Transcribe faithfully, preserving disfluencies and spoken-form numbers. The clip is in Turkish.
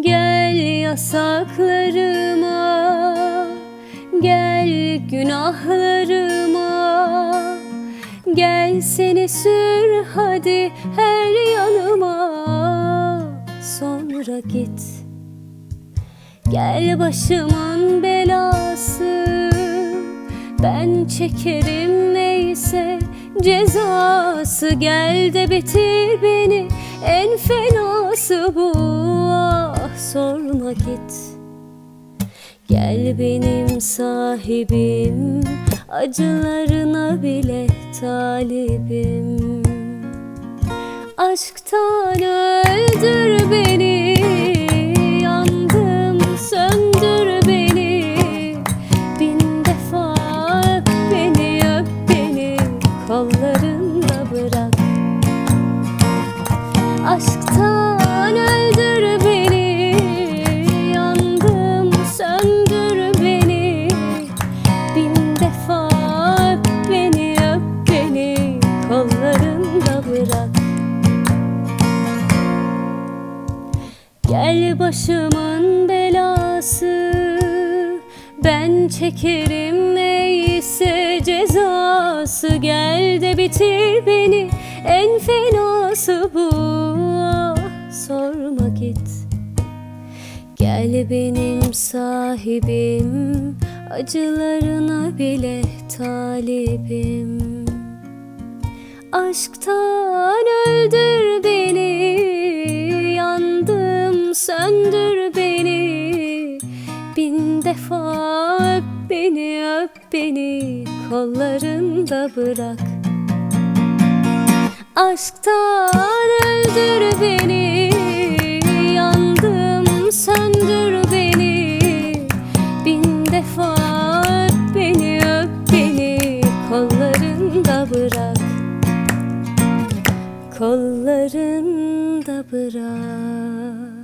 Gel yasaklarıma, gel günahlarıma, gel seni sür hadi her yanıma, sonra git. Gel başımın belası, ben çekerim neyse cezası. Gel de bitir beni, en fenası bu, ah sorma git. Gel benim sahibim, acılarına bile talibim. Aşktan öldür beni, yandım söndür beni. Bin defa öp beni, öp beni, kollarında bırak. Aşktan öldür beni, yandım söndür beni. Bin defa öp beni, öp beni, kollarında bırak. Gel başımın belası, ben çekerim neyse cezası. Gel de bitir beni, en fenası bu, ah sorma git. Gel benim sahibim, acılarına bile talibim. Aşktan öldür beni, yandım söndür beni. Bin defa öp beni, öp beni, kollarında bırak. Aşktan öldür beni, yandım söndür beni. Bin defa öp beni, öp beni, kollarında bırak. Kollarında bırak.